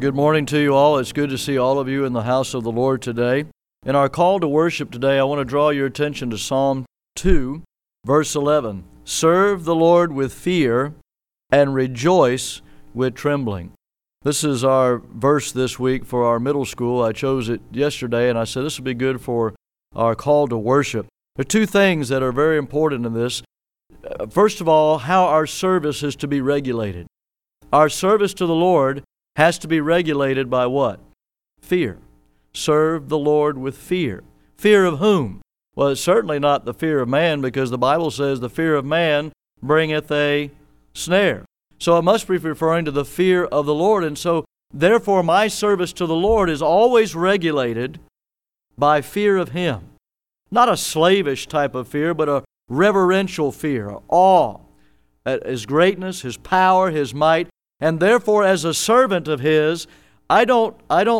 Good morning to you all. It's good to see all of you in the house of the Lord today. In our call to worship today, I want to draw your attention to Psalm 2, verse 11. Serve the Lord with fear and rejoice with trembling. This is our verse this week for our middle school. I chose it yesterday, and I said this would be good for our call to worship. There are two things that are very important in this. First of all, how our service is to be regulated. Our service to the Lord has to be regulated by what? Fear. Serve the Lord with fear. Fear of whom? Well, it's certainly not the fear of man, because the Bible says the fear of man bringeth a snare. So it must be referring to the fear of the Lord. And so, therefore, my service to the Lord is always regulated by fear of Him. Not a slavish type of fear, but a reverential fear, awe at His greatness, His power, His might. And therefore, as a servant of His, I don't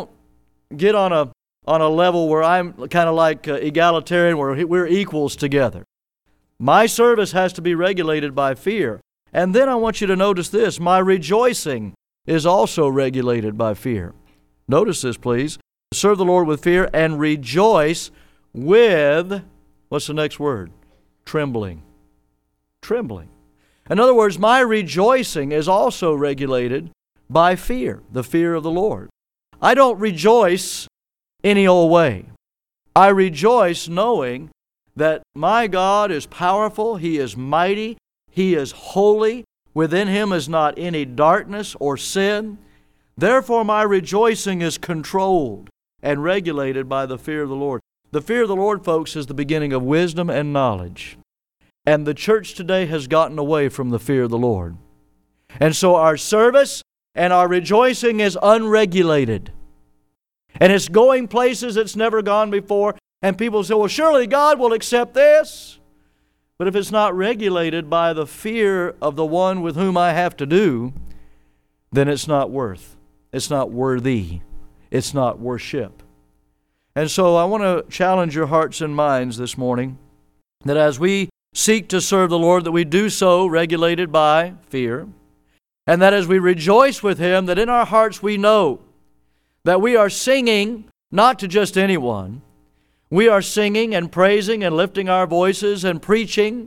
get on a level where I'm kind of like egalitarian, where we're equals together. My service has to be regulated by fear. And then I want you to notice this: my rejoicing is also regulated by fear. Notice this, please. Serve the Lord with fear and rejoice with, what's the next word? Trembling. Trembling. In other words, my rejoicing is also regulated by fear, the fear of the Lord. I don't rejoice any old way. I rejoice knowing that my God is powerful, He is mighty, He is holy. Within Him is not any darkness or sin. Therefore, my rejoicing is controlled and regulated by the fear of the Lord. The fear of the Lord, folks, is the beginning of wisdom and knowledge. And the church today has gotten away from the fear of the Lord. And so our service and our rejoicing is unregulated. And it's going places it's never gone before. And people say, well, surely God will accept this. But if it's not regulated by the fear of the one with whom I have to do, then it's not worth. It's not worthy. It's not worship. And so I want to challenge your hearts and minds this morning that as we seek to serve the Lord, that we do so regulated by fear, and that as we rejoice with Him, that in our hearts we know that we are singing not to just anyone. We are singing and praising and lifting our voices and preaching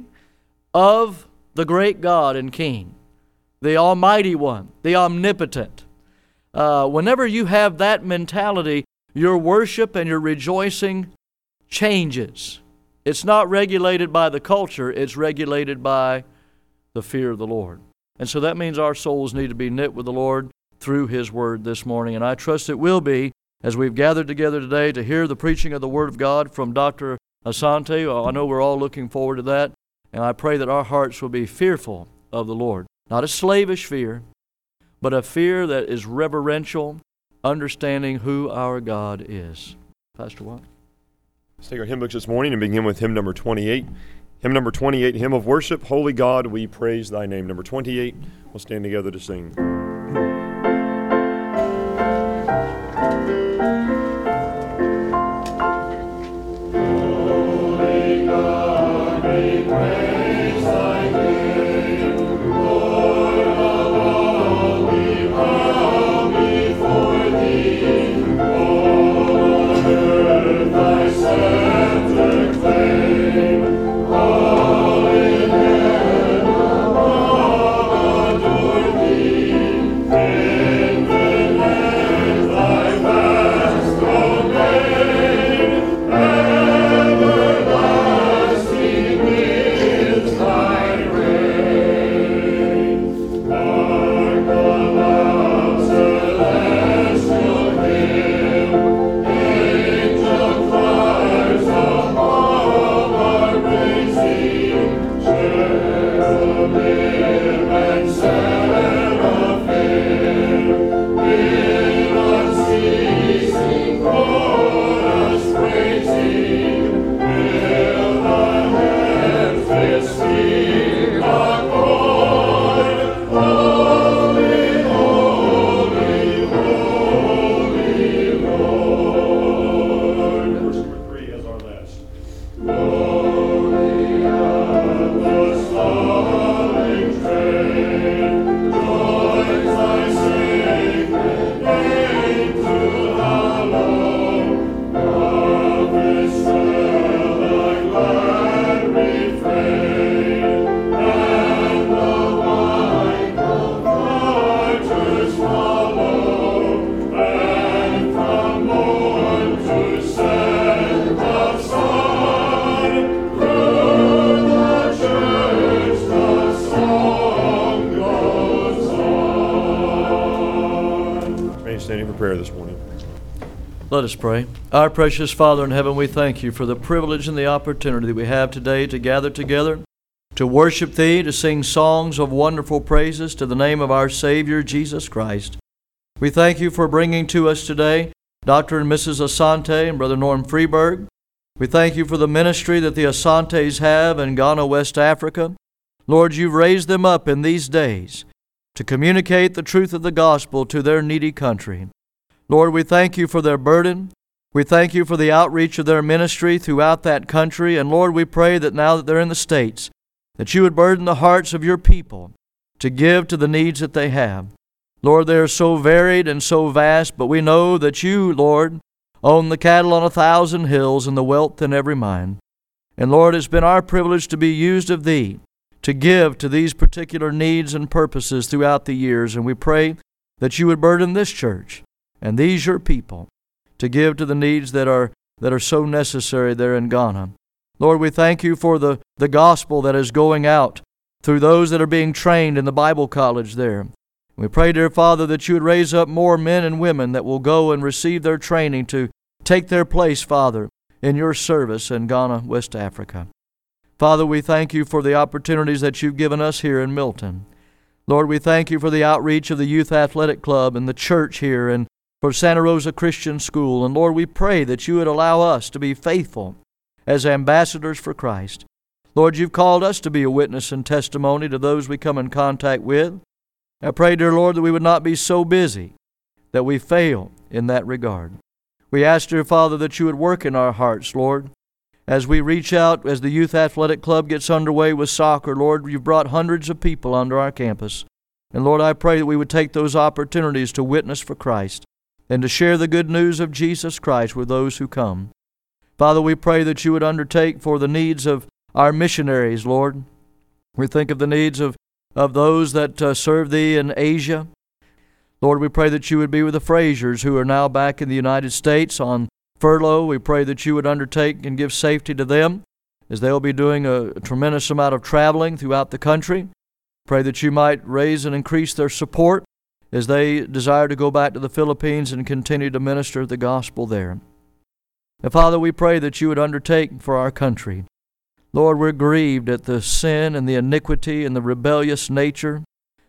of the great God and King, the Almighty One, the Omnipotent. Whenever you have that mentality, your worship and your rejoicing changes. It's not regulated by the culture, it's regulated by the fear of the Lord. And so that means our souls need to be knit with the Lord through His Word this morning. And I trust it will be, as we've gathered together today to hear the preaching of the Word of God from Dr. Asante. I know we're all looking forward to that. And I pray that our hearts will be fearful of the Lord. Not a slavish fear, but a fear that is reverential, understanding who our God is. Pastor Watt? Let's take our hymn books this morning and begin with hymn number 28. Hymn number 28, Hymn of Worship, Holy God, we praise Thy name. Number 28, we'll stand together to sing. Holy God, we praise Thy name. Lord of all, we bow before Thee. All on earth Thy scepter claim. All in heaven above adore Thee. remain standing for prayer this morning. Let us pray. Our precious Father in heaven, we thank you for the privilege and the opportunity that we have today to gather together, to worship Thee, to sing songs of wonderful praises to the name of our Savior, Jesus Christ. We thank you for bringing to us today Dr. and Mrs. Asante and Brother Norm Freeberg. We thank you for the ministry that the Asantes have in Ghana, West Africa. Lord, you've raised them up in these days to communicate the truth of the gospel to their needy country. Lord, we thank you for their burden. We thank you for the outreach of their ministry throughout that country. And Lord, we pray that now that they're in the States, that you would burden the hearts of your people to give to the needs that they have. Lord, they are so varied and so vast, but we know that you, Lord, own the cattle on 1,000 hills and the wealth in every mine. And Lord, it's been our privilege to be used of Thee to give to these particular needs and purposes throughout the years. And we pray that you would burden this church and these your people to give to the needs that are so necessary there in Ghana. Lord, we thank you for the gospel that is going out through those that are being trained in the Bible college there. We pray, dear Father, that you would raise up more men and women that will go and receive their training to take their place, Father, in your service in Ghana, West Africa. Father, we thank you for the opportunities that you've given us here in Milton. Lord, we thank you for the outreach of the Youth Athletic Club and the church here and for Santa Rosa Christian School. And Lord, we pray that you would allow us to be faithful as ambassadors for Christ. Lord, you've called us to be a witness and testimony to those we come in contact with. I pray, dear Lord, that we would not be so busy that we fail in that regard. We ask, dear Father, that you would work in our hearts, Lord. As we reach out, as the Youth Athletic Club gets underway with soccer, Lord, you've brought hundreds of people onto our campus. And Lord, I pray that we would take those opportunities to witness for Christ and to share the good news of Jesus Christ with those who come. Father, we pray that you would undertake for the needs of our missionaries, Lord. We think of the needs of those that serve Thee in Asia. Lord, we pray that you would be with the Frasers who are now back in the United States on furlough. We pray that you would undertake and give safety to them as they'll be doing a tremendous amount of traveling throughout the country. Pray that you might raise and increase their support as they desire to go back to the Philippines and continue to minister the gospel there. And Father, we pray that you would undertake for our country. Lord, we're grieved at the sin and the iniquity and the rebellious nature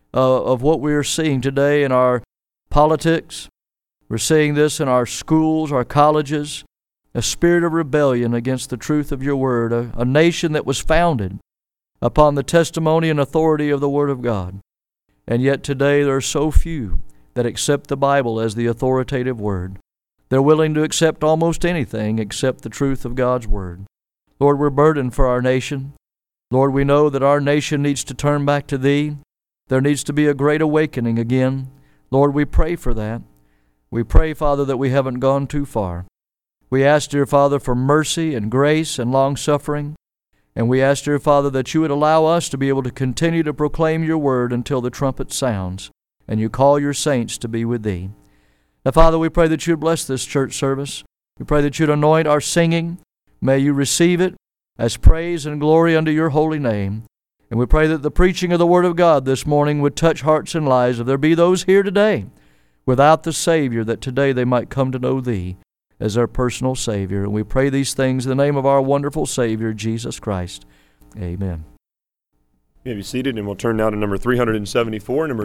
of what we are seeing today in our politics. We're seeing this in our schools, our colleges, a spirit of rebellion against the truth of your word, a nation that was founded upon the testimony and authority of the word of God. And yet today there are so few that accept the Bible as the authoritative word. They're willing to accept almost anything except the truth of God's word. Lord, we're burdened for our nation. Lord, we know that our nation needs to turn back to Thee. There needs to be a great awakening again. Lord, we pray for that. We pray, Father, that we haven't gone too far. We ask, dear Father, for mercy and grace and long-suffering. And we ask, dear Father, that you would allow us to be able to continue to proclaim your word until the trumpet sounds and you call your saints to be with Thee. Now, Father, we pray that you would bless this church service. We pray that you'd anoint our singing. May you receive it as praise and glory unto your holy name. And we pray that the preaching of the word of God this morning would touch hearts and lives. If there be those here today without the Savior, that today they might come to know Thee as their personal Savior. And we pray these things in the name of our wonderful Savior, Jesus Christ. Amen. You may be seated, and we'll turn now to number 374. Number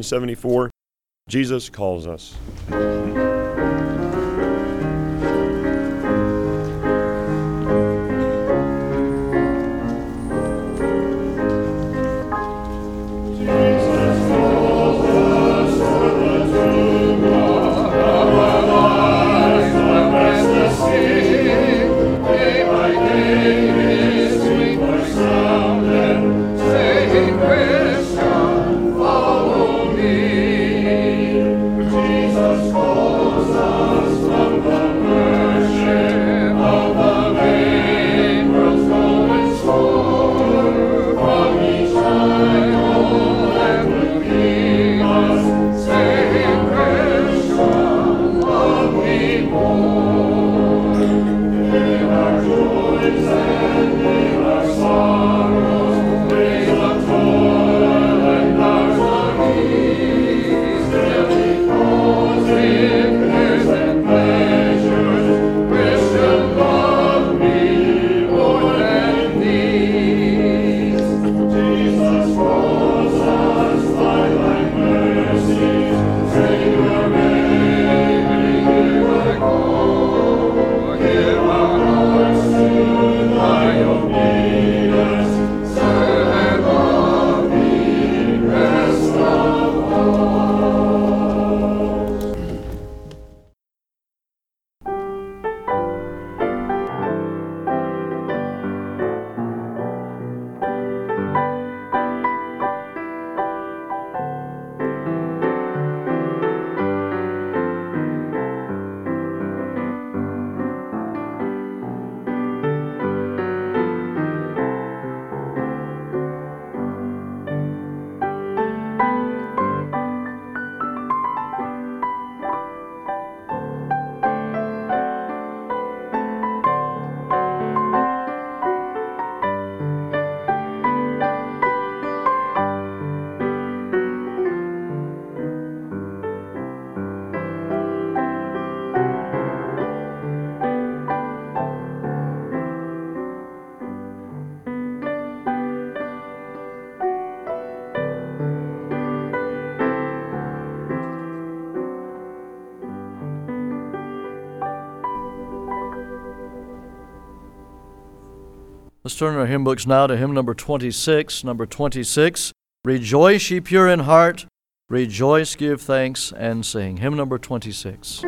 374, Jesus Calls Us. Jesus calls us. Let's turn our hymn books now to hymn number 26. Number 26, Rejoice, ye pure in heart, rejoice, give thanks, and sing. Hymn number 26.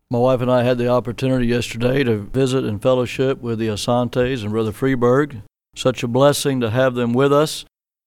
My wife and I had the opportunity yesterday to visit and fellowship with the Asantes and Brother Freeberg. Such a blessing to have them with us.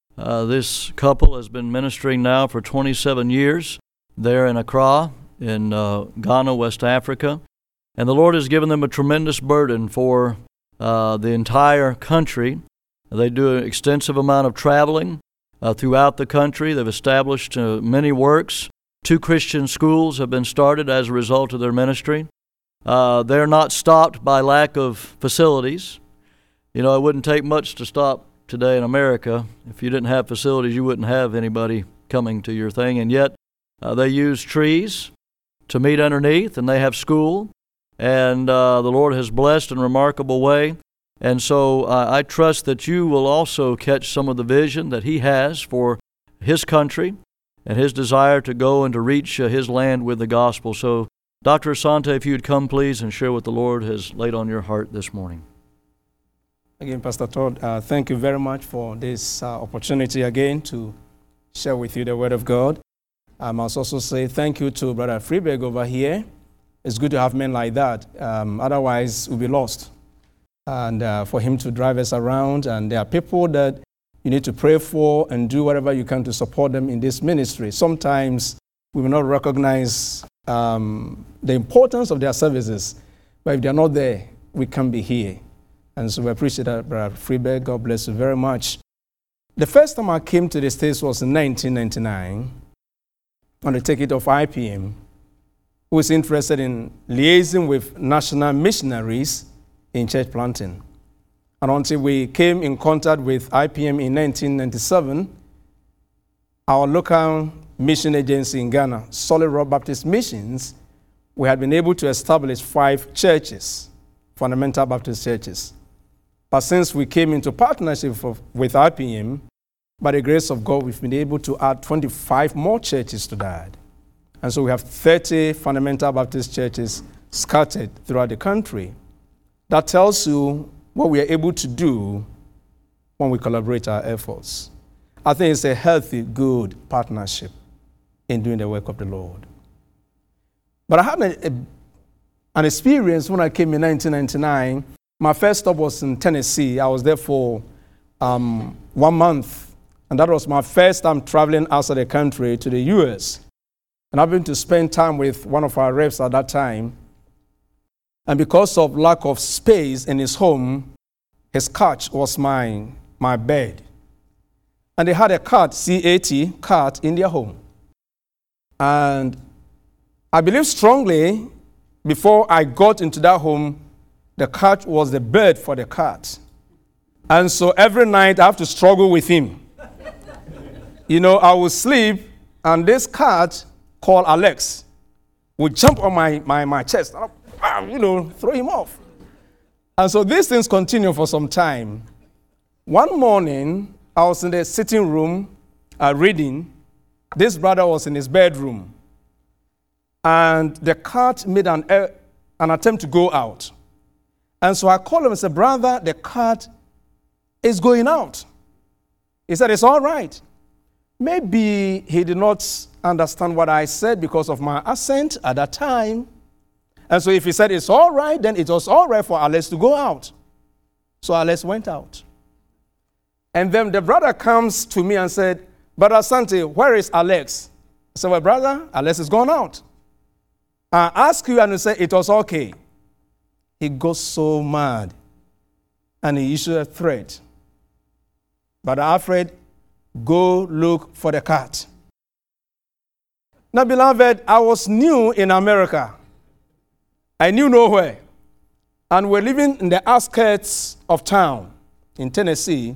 This couple has been ministering now for 27 years there in Accra, in Ghana, West Africa. And the Lord has given them a tremendous burden for the entire country. They do an extensive amount of traveling throughout the country. They've established many works. 2 Christian schools have been started as a result of their ministry. They're not stopped by lack of facilities. You know, it wouldn't take much to stop today in America. If you didn't have facilities, you wouldn't have anybody coming to your thing. And yet, they use trees to meet underneath, and they have school. And the Lord has blessed in a remarkable way. And so I trust that you will also catch some of the vision that He has for His country and His desire to go and to reach His land with the gospel. So, Dr. Asante, if you would come, please, and share what the Lord has laid on your heart this morning. Again, Pastor Todd, thank you very much for this opportunity again to share with you the Word of God. I must also say thank you to Brother Freeberg over here. It's good to have men like that. Otherwise, we'll be lost. And for him to drive us around, and there are people that you need to pray for and do whatever you can to support them in this ministry. Sometimes we will not recognize the importance of their services, but if they're not there, we can't be here. And so we appreciate that, Brother Freeberg. God bless you very much. The first time I came to the States was in 1999 on the ticket of IPM, who was interested in liaising with national missionaries in church planting. And until we came in contact with IPM in 1997, our local mission agency in Ghana, Solid Rock Baptist Missions, we had been able to establish 5 churches, fundamental Baptist churches. But since we came into partnership with IPM, by the grace of God, we've been able to add 25 more churches to that. And so we have 30 fundamental Baptist churches scattered throughout the country. That tells you what we are able to do when we collaborate our efforts. I think it's a healthy, good partnership in doing the work of the Lord. But I had an experience when I came in 1999. My first stop was in Tennessee. I was there for 1 month, and that was my first time traveling outside the country to the U.S. And I've been to spend time with one of our reps at that time. And because of lack of space in his home, his couch was my bed. And they had a cot, C-A-T, cot in their home. And I believe strongly, before I got into that home, the couch was the bed for the cat. And so every night I have to struggle with him. You know, I will sleep, and this cat called Alex would jump on my chest. Throw him off. And so these things continue for some time. One morning, I was in the sitting room reading. This brother was in his bedroom. And the cat made an attempt to go out. And so I called him and said, "Brother, the cat is going out." He said, "It's all right." Maybe he did not understand what I said because of my accent at that time. And so if he said it's all right, then it was all right for Alex to go out. So Alex went out. And then the brother comes to me and said, "Brother Asante, where is Alex?" I said, "Well, brother, Alex is gone out." I asked you, and you said it was okay. He got so mad, and he issued a threat. "Brother Alfred, go look for the cat." Now, beloved, I was new in America. I knew nowhere. And we're living in the outskirts of town in Tennessee.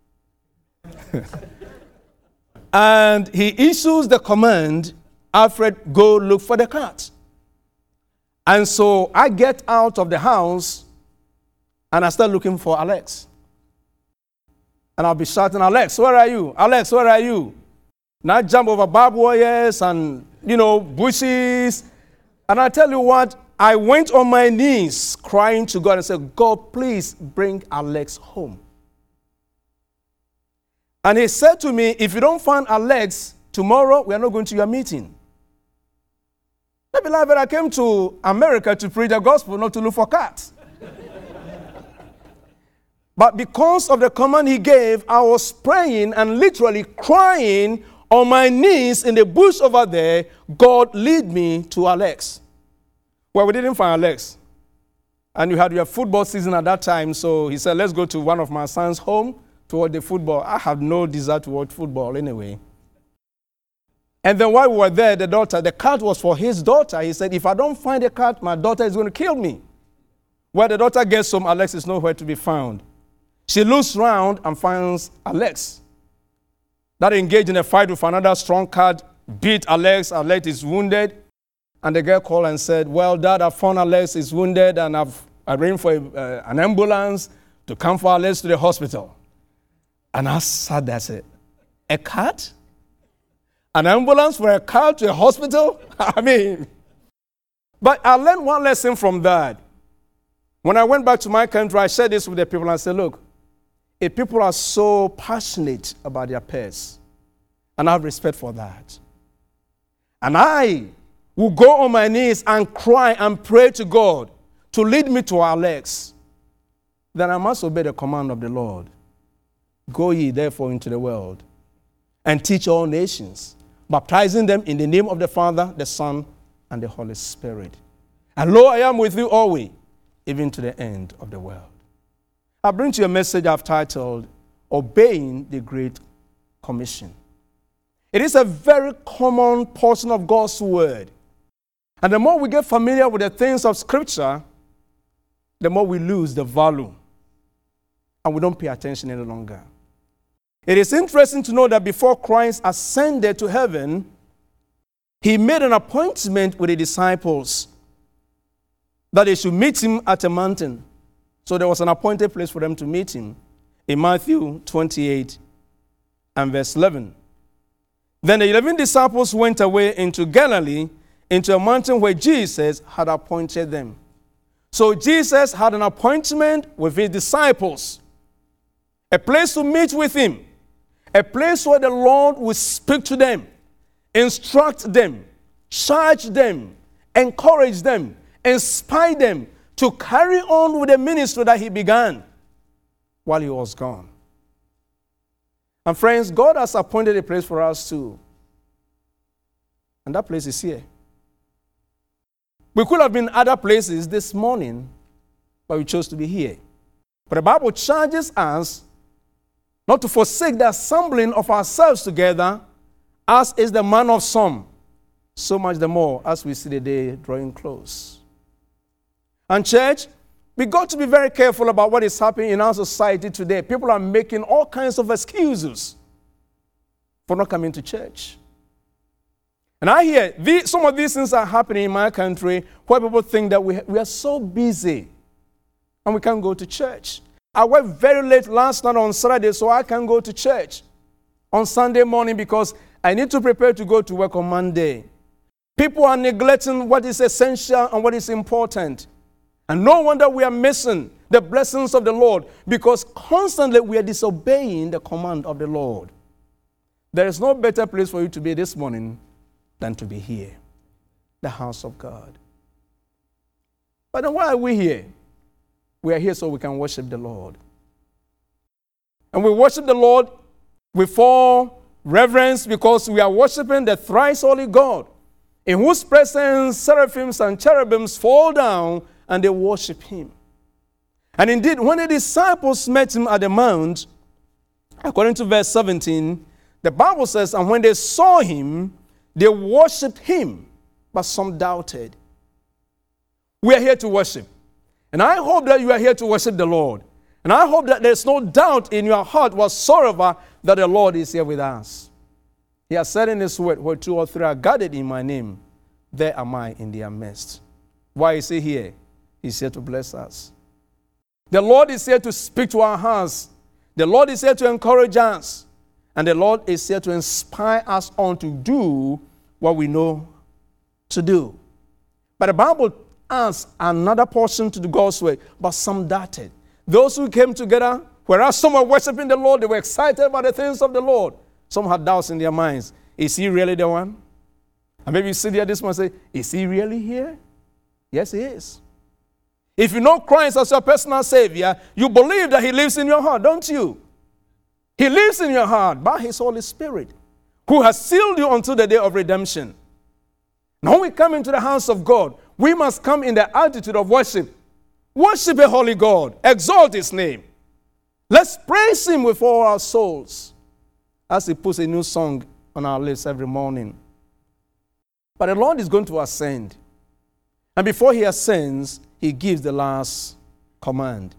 And he issues the command, "Alfred, go look for the cat." And so I get out of the house and I start looking for Alex. And I'll be shouting, "Alex, where are you? Alex, where are you?" And I jump over barbed wires and, bushes. And I tell you what, I went on my knees crying to God and said, "God, please bring Alex home." And he said to me, "If you don't find Alex tomorrow, we are not going to your meeting." Now, beloved, I came to America to preach the gospel, not to look for cats. But because of the command he gave, I was praying and literally crying on my knees in the bush over there. God lead me to Alex. Well, we didn't find Alex. And you had your football season at that time, so he said, let's go to one of my son's home to watch the football. I had no desire to watch football anyway. And then while we were there, the cat was for his daughter. He said, if I don't find the cat, my daughter is going to kill me. Well, the daughter gets home, Alex is nowhere to be found. She looks around and finds Alex. That engaged in a fight with another strong cat, beat Alex. Alex is wounded. And the girl called and said, well, Dad, I found Alex is wounded, and I've arranged for an ambulance to come for Alex to the hospital. And I sat there and said, a cat? An ambulance for a cat to a hospital? I mean, but I learned one lesson from that. When I went back to my country, I shared this with the people. I said, look, if people are so passionate about their pets, and I have respect for that, and I will go on my knees and cry and pray to God to lead me to Alex, then I must obey the command of the Lord. Go ye therefore into the world and teach all nations, baptizing them in the name of the Father, the Son, and the Holy Spirit. And lo, I am with you always, even to the end of the world. I bring to you a message I've titled, Obeying the Great Commission. It is a very common portion of God's Word. And the more we get familiar with the things of Scripture, the more we lose the value. And we don't pay attention any longer. It is interesting to know that before Christ ascended to heaven, he made an appointment with the disciples that they should meet him at a mountain. So there was an appointed place for them to meet him in Matthew 28 and verse 11. Then the 11 disciples went away into Galilee, into a mountain where Jesus had appointed them. So Jesus had an appointment with his disciples, a place to meet with him, a place where the Lord will speak to them, instruct them, charge them, encourage them, inspire them to carry on with the ministry that he began while he was gone. And friends, God has appointed a place for us too. And that place is here. We could have been other places this morning, but we chose to be here. But the Bible charges us not to forsake the assembling of ourselves together, as is the manner of some, so much the more as we see the day drawing close. And church, we got to be very careful about what is happening in our society today. People are making all kinds of excuses for not coming to church. And I hear some of these things are happening in my country where people think that we are so busy and we can't go to church. I worked very late last night on Saturday, so I can't go to church on Sunday morning because I need to prepare to go to work on Monday. People are neglecting what is essential and what is important. And no wonder we are missing the blessings of the Lord because constantly we are disobeying the command of the Lord. There is no better place for you to be this morning than to be here, the house of God. But then why are we here? We are here so we can worship the Lord. And we worship the Lord with all reverence because we are worshiping the thrice holy God, in whose presence seraphims and cherubims fall down and they worship him. And indeed, when the disciples met him at the mount, according to verse 17, the Bible says, and when they saw him, they worshipped him, but some doubted. We are here to worship. And I hope that you are here to worship the Lord. And I hope that there's no doubt in your heart whatsoever that the Lord is here with us. He has said in his word, where 2 or 3 are gathered in my name, there am I in their midst. Why is he here? He's here to bless us. The Lord is here to speak to our hearts. The Lord is here to encourage us. And the Lord is here to inspire us on to do what we know to do. But the Bible adds another portion to the God's word, but some doubted. Those who came together, whereas some were worshiping the Lord, they were excited about the things of the Lord. Some had doubts in their minds. Is he really the one? And maybe you sit there this morning and say, is he really here? Yes, he is. If you know Christ as your personal Savior, you believe that he lives in your heart, don't you? He lives in your heart by his Holy Spirit, who has sealed you until the day of redemption. Now when we come into the house of God, we must come in the attitude of worship. Worship a holy God. Exalt his name. Let's praise him with all our souls as he puts a new song on our lips every morning. But the Lord is going to ascend. And before he ascends, he gives the last command.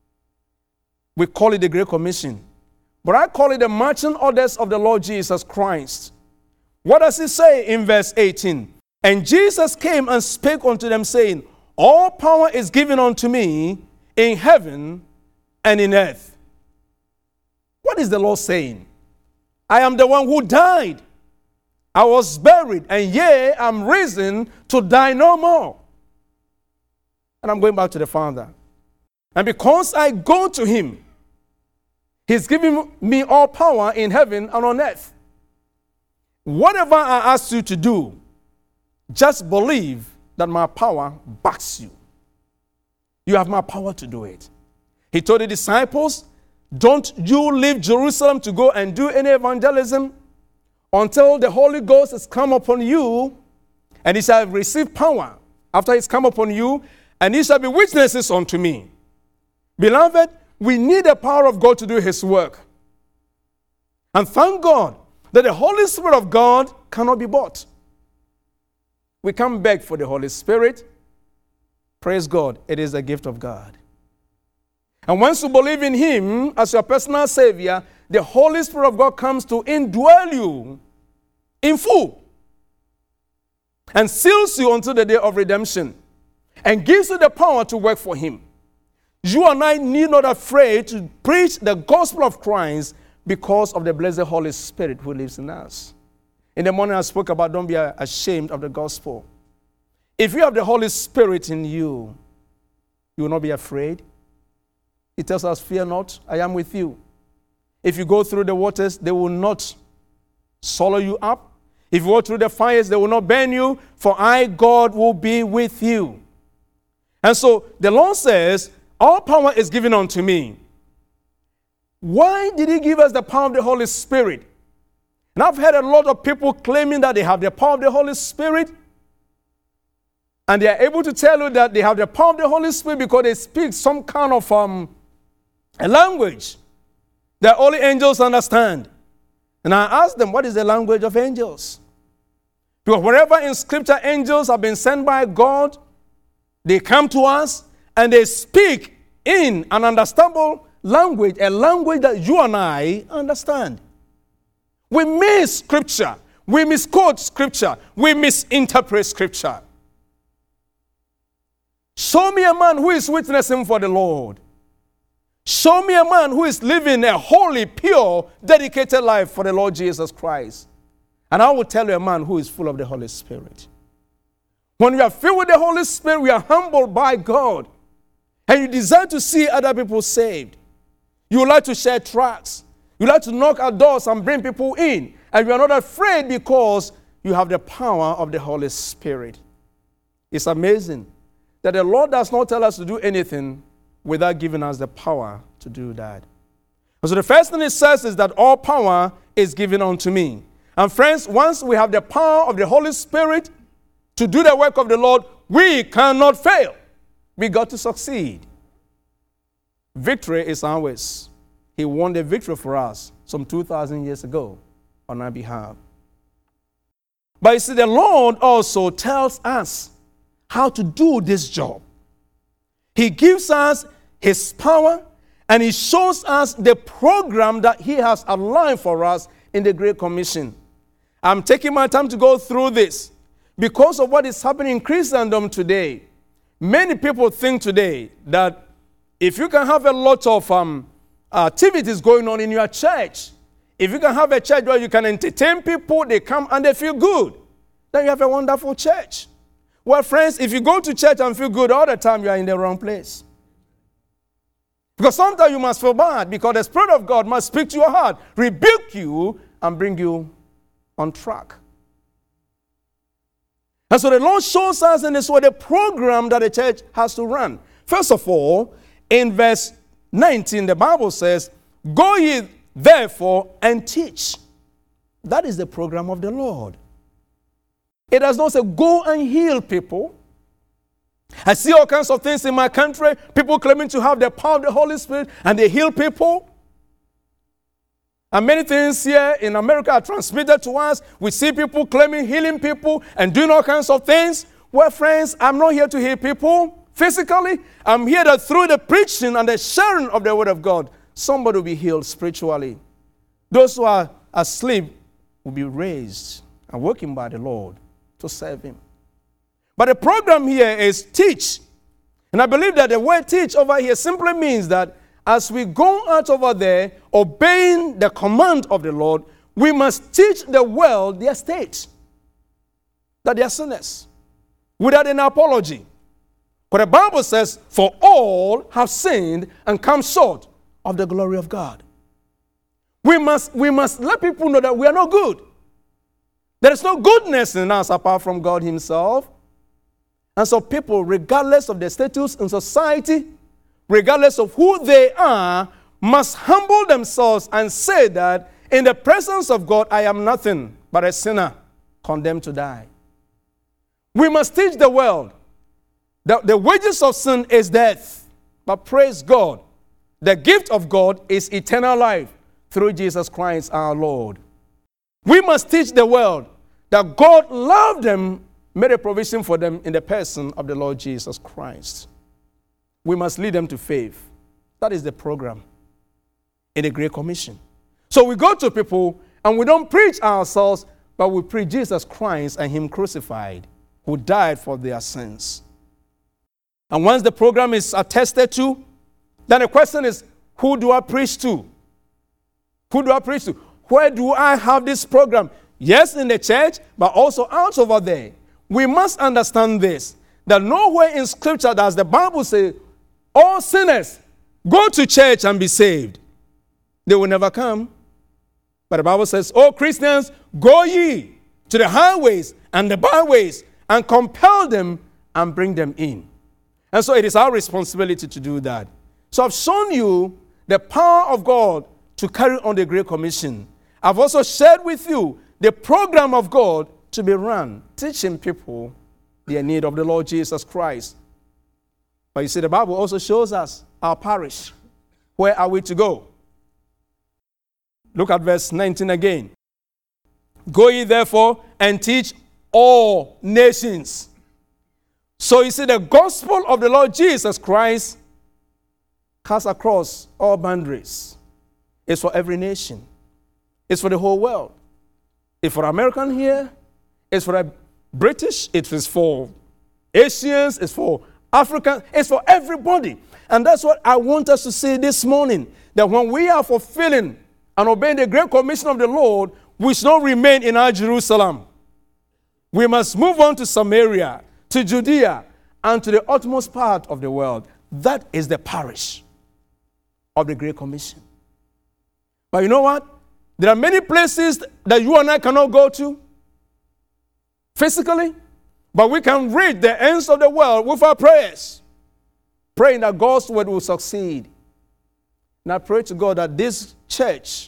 We call it the Great Commission. But I call it the marching orders of the Lord Jesus Christ. What does he say in verse 18? And Jesus came and spake unto them, saying, all power is given unto me in heaven and in earth. What is the Lord saying? I am the one who died. I was buried, and yea, I'm risen to die no more. And I'm going back to the Father. And because I go to him, he's giving me all power in heaven and on earth. Whatever I ask you to do, just believe that my power backs you. You have my power to do it. He told the disciples, don't you leave Jerusalem to go and do any evangelism until the Holy Ghost has come upon you, and he shall receive power after he's come upon you, and he shall be witnesses unto me. Beloved, we need the power of God to do his work. And thank God that the Holy Spirit of God cannot be bought. We can't beg for the Holy Spirit. Praise God, it is a gift of God. And once you believe in him as your personal Savior, the Holy Spirit of God comes to indwell you in full and seals you until the day of redemption and gives you the power to work for him. You and I need not afraid to preach the gospel of Christ because of the blessed Holy Spirit who lives in us. In the morning I spoke about don't be ashamed of the gospel. If you have the Holy Spirit in you, you will not be afraid. He tells us, fear not, I am with you. If you go through the waters, they will not swallow you up. If you go through the fires, they will not burn you, for I, God, will be with you. And so the Lord says, all power is given unto me. Why did he give us the power of the Holy Spirit? And I've heard a lot of people claiming that they have the power of the Holy Spirit, and they are able to tell you that they have the power of the Holy Spirit because they speak some kind of a language that only angels understand. And I asked them, what is the language of angels? Because wherever in Scripture angels have been sent by God, they come to us and they speak in an understandable language, a language that you and I understand. We miss Scripture. We misquote Scripture. We misinterpret Scripture. Show me a man who is witnessing for the Lord. Show me a man who is living a holy, pure, dedicated life for the Lord Jesus Christ. And I will tell you a man who is full of the Holy Spirit. When we are filled with the Holy Spirit, we are humbled by God. And you desire to see other people saved. You would like to share tracts. You like to knock at doors and bring people in. And you are not afraid because you have the power of the Holy Spirit. It's amazing that the Lord does not tell us to do anything without giving us the power to do that. And so the first thing it says is that all power is given unto me. And friends, once we have the power of the Holy Spirit to do the work of the Lord, we cannot fail. We got to succeed. Victory is ours. He won the victory for us some 2,000 years ago on our behalf. But you see, the Lord also tells us how to do this job. He gives us his power and he shows us the program that he has outlined for us in the Great Commission. I'm taking my time to go through this because of what is happening in Christendom today. Many people think today that if you can have a lot of activities going on in your church, if you can have a church where you can entertain people, they come and they feel good, then you have a wonderful church. Well, friends, if you go to church and feel good all the time, you are in the wrong place. Because sometimes you must feel bad because the Spirit of God must speak to your heart, rebuke you, and bring you on track. And so the Lord shows us in this way the program that the church has to run. First of all, in verse 19, the Bible says, "Go ye therefore and teach." That is the program of the Lord. It does not say, "Go and heal people." I see all kinds of things in my country, people claiming to have the power of the Holy Spirit, and they heal people. And many things here in America are transmitted to us. We see people claiming healing people and doing all kinds of things. Well, friends, I'm not here to heal people physically. I'm here that through the preaching and the sharing of the Word of God, somebody will be healed spiritually. Those who are asleep will be raised and working by the Lord to serve Him. But the program here is teach. And I believe that the word teach over here simply means that as we go out over there, obeying the command of the Lord, we must teach the world their state, that they are sinners, without an apology. But the Bible says, "For all have sinned and come short of the glory of God." We must let people know that we are not good. There is no goodness in us apart from God Himself. And so people, regardless of their status in society, regardless of who they are, must humble themselves and say that in the presence of God, I am nothing but a sinner condemned to die. We must teach the world that the wages of sin is death. But praise God, the gift of God is eternal life through Jesus Christ our Lord. We must teach the world that God loved them, made a provision for them in the person of the Lord Jesus Christ. We must lead them to faith. That is the program in the Great Commission. So we go to people and we don't preach ourselves, but we preach Jesus Christ and Him crucified, who died for their sins. And once the program is attested to, then the question is, who do I preach to? Who do I preach to? Where do I have this program? Yes, in the church, but also out over there. We must understand this, that nowhere in Scripture does the Bible say, all sinners go to church and be saved. They will never come. But the Bible says, "Oh Christians, go ye to the highways and the byways and compel them and bring them in." And so it is our responsibility to do that. So I've shown you the power of God to carry on the Great Commission. I've also shared with you the program of God to be run, teaching people the need of the Lord Jesus Christ. But you see, the Bible also shows us our parish. Where are we to go? Look at verse 19 again. "Go ye therefore and teach all nations." So you see, the gospel of the Lord Jesus Christ cuts across all boundaries. It's for every nation. It's for the whole world. It's for American here. It's for the British. It is for Asians. It's for Africans. It's for everybody. And that's what I want us to see this morning. That when we are fulfilling and obeying the Great Commission of the Lord, we should not remain in our Jerusalem. We must move on to Samaria, to Judea, and to the utmost part of the world. That is the parish of the Great Commission. But you know what? There are many places that you and I cannot go to physically, but we can reach the ends of the world with our prayers, praying that God's word will succeed. And I pray to God that this church,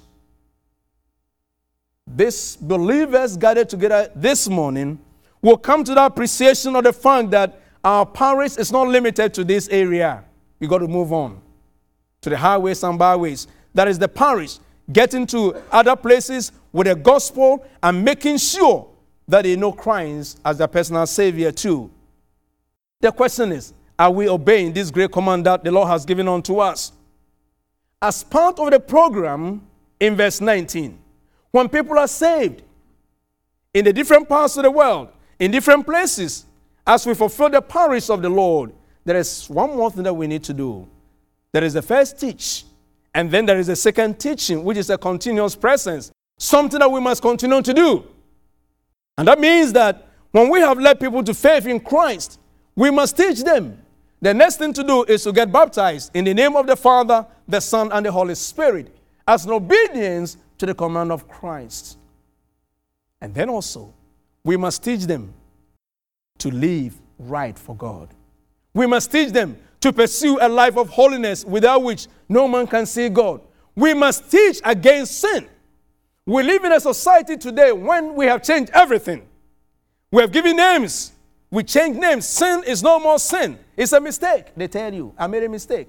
these believers gathered together this morning, will come to the appreciation of the fact that our parish is not limited to this area. We got to move on to the highways and byways. That is the parish, getting to other places with the gospel and making sure that they know Christ as their personal Savior too. The question is, are we obeying this great command that the Lord has given unto us? As part of the program in verse 19, when people are saved in the different parts of the world, in different places, as we fulfill the parish of the Lord, there is one more thing that we need to do. There is the first teach, and then there is the second teaching, which is a continuous presence, something that we must continue to do. And that means that when we have led people to faith in Christ, we must teach them. The next thing to do is to get baptized in the name of the Father, the Son, and the Holy Spirit as an obedience to the command of Christ. And then also, we must teach them to live right for God. We must teach them to pursue a life of holiness without which no man can see God. We must teach against sin. We live in a society today when we have changed everything. We have given names. We change names. Sin is no more sin. It's a mistake. They tell you, I made a mistake.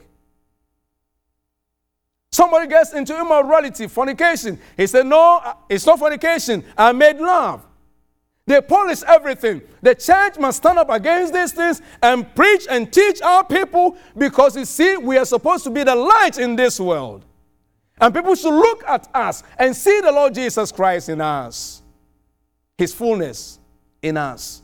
Somebody gets into immorality, fornication. He said, no, it's not fornication. I made love. They polish everything. The church must stand up against these things and preach and teach our people, because you see, we are supposed to be the light in this world. And people should look at us and see the Lord Jesus Christ in us, his fullness in us.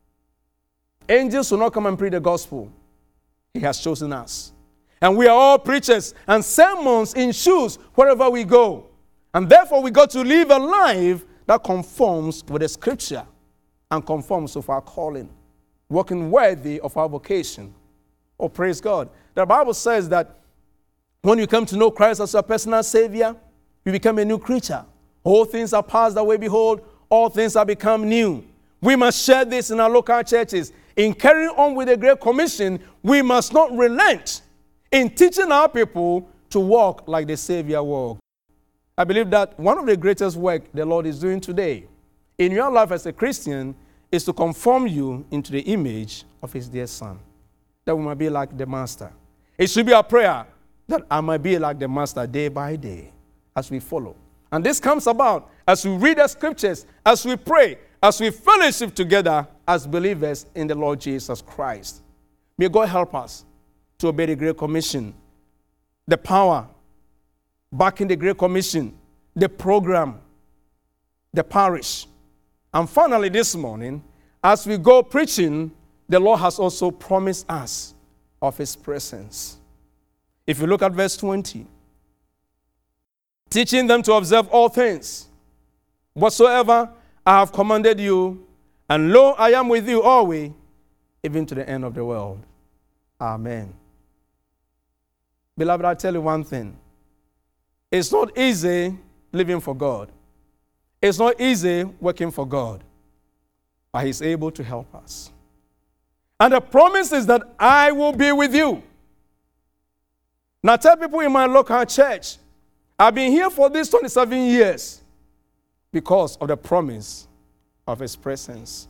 Angels will not come and preach the gospel. He has chosen us. And we are all preachers and sermons in shoes wherever we go. And therefore we got to live a life that conforms with the scripture and conforms with our calling, working worthy of our vocation. Oh, praise God. The Bible says that when you come to know Christ as your personal Savior, you become a new creature. All things are passed away. Behold, all things have become new. We must share this in our local churches. In carrying on with the Great Commission, we must not relent in teaching our people to walk like the Savior walked. I believe that one of the greatest work the Lord is doing today in your life as a Christian is to conform you into the image of his dear Son, that we might be like the Master. It should be our prayer that I might be like the Master day by day as we follow. And this comes about as we read the scriptures, as we pray, as we fellowship together as believers in the Lord Jesus Christ. May God help us to obey the Great Commission, the power back in the Great Commission, the program, the parish. And finally this morning, as we go preaching, the Lord has also promised us of his presence. If you look at verse 20, teaching them to observe all things, whatsoever I have commanded you, and lo, I am with you always, even to the end of the world. Amen. Beloved, I tell you one thing. It's not easy living for God. It's not easy working for God. But he's able to help us. And the promise is that I will be with you. Now tell people in my local church, I've been here for these 27 years because of the promise of his presence.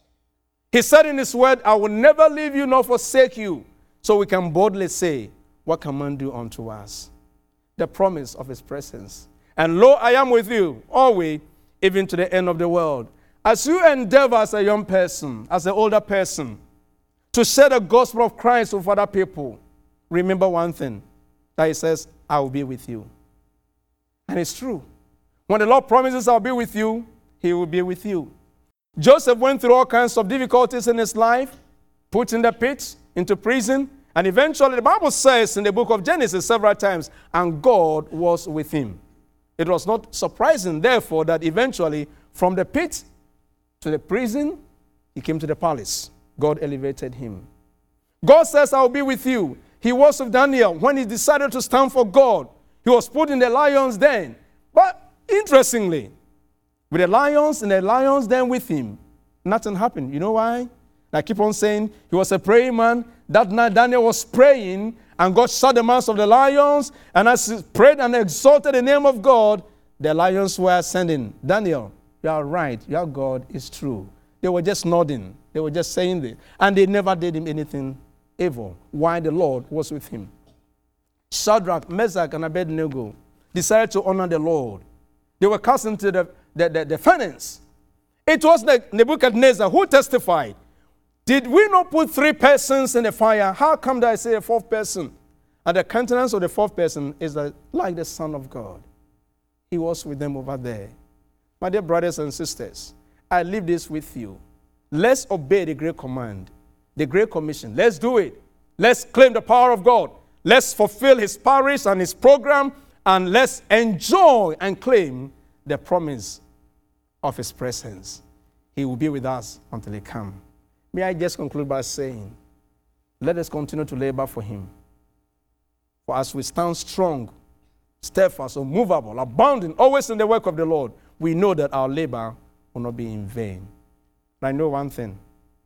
He said in his word, I will never leave you nor forsake you. So we can boldly say, what can man do unto us? The promise of his presence. And lo, I am with you always, even to the end of the world. As you endeavor as a young person, as an older person, to share the gospel of Christ with other people, remember one thing, that he says, I will be with you. And it's true. When the Lord promises I'll be with you, he will be with you. Joseph went through all kinds of difficulties in his life, put in the pit, into prison, and eventually the Bible says in the book of Genesis several times, and God was with him. It was not surprising, therefore, that eventually from the pit to the prison, he came to the palace. God elevated him. God says, I will be with you. He was with Daniel when he decided to stand for God. He was put in the lion's den. But interestingly, with the lions and the lion's den with him, nothing happened. You know why? I keep on saying he was a praying man. That night Daniel was praying and God shut the mouths of the lions. And as he prayed and exalted the name of God, the lions were ascending. Daniel, you are right. Your God is true. They were just nodding. They were just saying this. And they never did him anything evil. Why? The Lord was with him. Shadrach, Meshach, and Abednego decided to honor the Lord. They were cast into the furnace. It was Nebuchadnezzar who testified. Did we not put 3 persons in the fire? How come that I say a 4th person? And the countenance of the 4th person is like the Son of God. He was with them over there. My dear brothers and sisters, I leave this with you. Let's obey the great command, the great commission. Let's do it. Let's claim the power of God. Let's fulfill his parish and his program, and let's enjoy and claim the promise of his presence. He will be with us until he comes. May I just conclude by saying, let us continue to labor for him. For as we stand strong, steadfast, unmovable, abounding, always in the work of the Lord, we know that our labor will not be in vain. And I know one thing.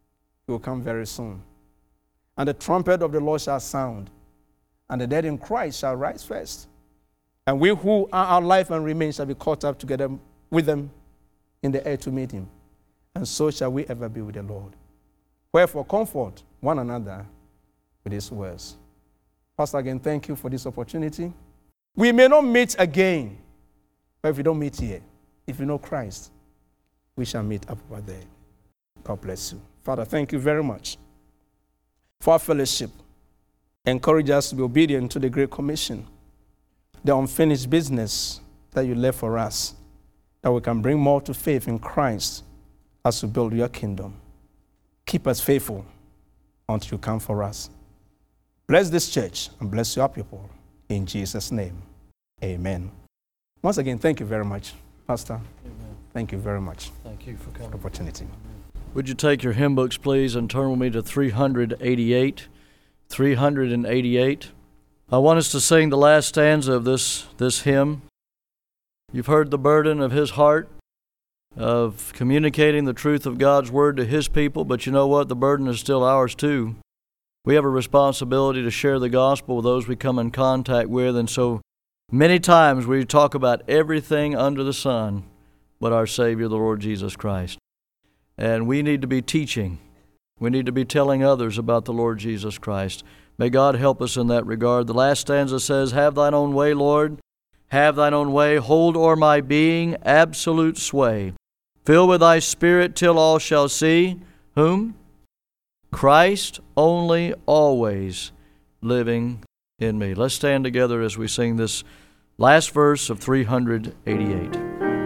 He will come very soon. And the trumpet of the Lord shall sound, and the dead in Christ shall rise first. And we who are alive and remain shall be caught up together with them in the air to meet him. And so shall we ever be with the Lord. Wherefore, comfort one another with these words. Pastor, again, thank you for this opportunity. We may not meet again, but if we don't meet here, if you know Christ, we shall meet up over there. God bless you. Father, thank you very much for our fellowship. Encourage us to be obedient to the Great Commission, the unfinished business that you left for us, that we can bring more to faith in Christ as we build your kingdom. Keep us faithful until you come for us. Bless this church and bless your people. In Jesus' name, amen. Once again, thank you very much, Pastor. Amen. Thank you very much Thank you for for the coming. opportunity. Would you take your hymn books, please, and turn with me to 388? 388. I want us to sing the last stanza of this hymn. You've heard the burden of his heart of communicating the truth of God's word to his people, but you know what? The burden is still ours too. We have a responsibility to share the gospel with those we come in contact with, and so many times we talk about everything under the sun but our Savior, the Lord Jesus Christ. And we need to be teaching. We need to be telling others about the Lord Jesus Christ. May God help us in that regard. The last stanza says, "Have thine own way, Lord. Have thine own way. Hold o'er my being absolute sway. Fill with thy Spirit till all shall see." Whom? Christ only, always living in me. Let's stand together as we sing this last verse of 388.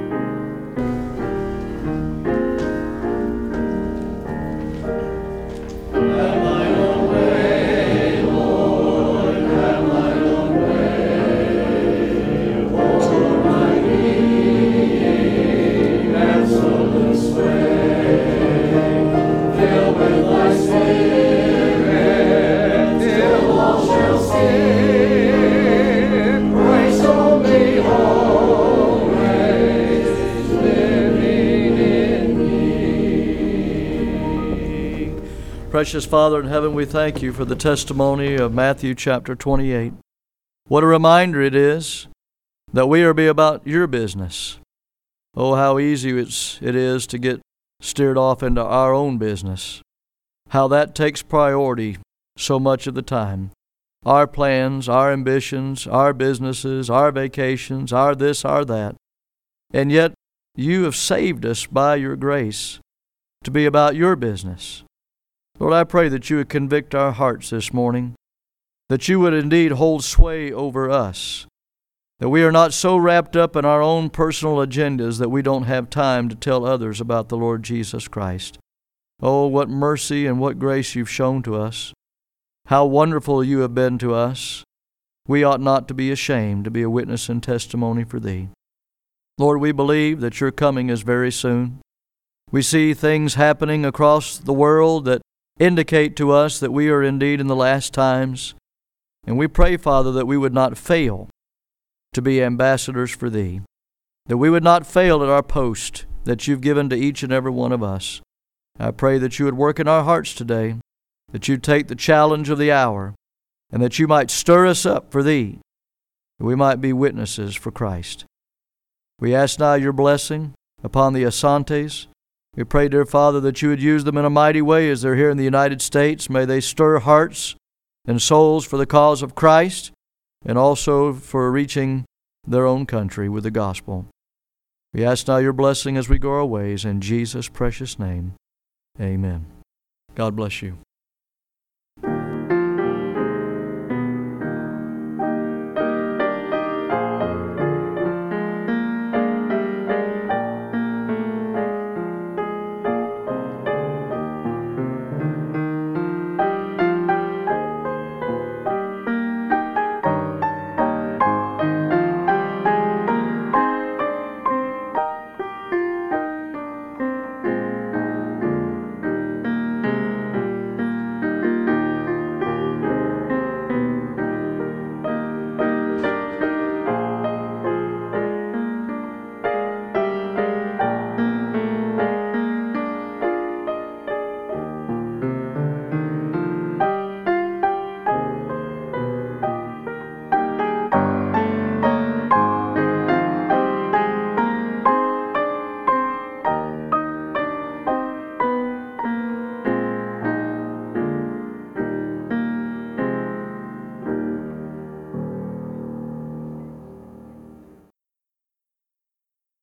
Precious Father in heaven, we thank you for the testimony of Matthew chapter 28. What a reminder it is that we are be about your business. Oh, how easy it is to get steered off into our own business. How that takes priority so much of the time. Our plans, our ambitions, our businesses, our vacations, our this, our that. And yet you have saved us by your grace to be about your business. Lord, I pray that you would convict our hearts this morning, that you would indeed hold sway over us, that we are not so wrapped up in our own personal agendas that we don't have time to tell others about the Lord Jesus Christ. Oh, what mercy and what grace you've shown to us. How wonderful you have been to us. We ought not to be ashamed to be a witness and testimony for thee. Lord, we believe that your coming is very soon. We see things happening across the world that indicate to us that we are indeed in the last times. And we pray, Father, that we would not fail to be ambassadors for thee, that we would not fail at our post that you've given to each and every one of us. I pray that you would work in our hearts today, that you'd take the challenge of the hour, and that you might stir us up for thee, that we might be witnesses for Christ. We ask now your blessing upon the Asantes. We pray, dear Father, that you would use them in a mighty way as they're here in the United States. May they stir hearts and souls for the cause of Christ and also for reaching their own country with the gospel. We ask now your blessing as we go our ways. In Jesus' precious name, amen. God bless you.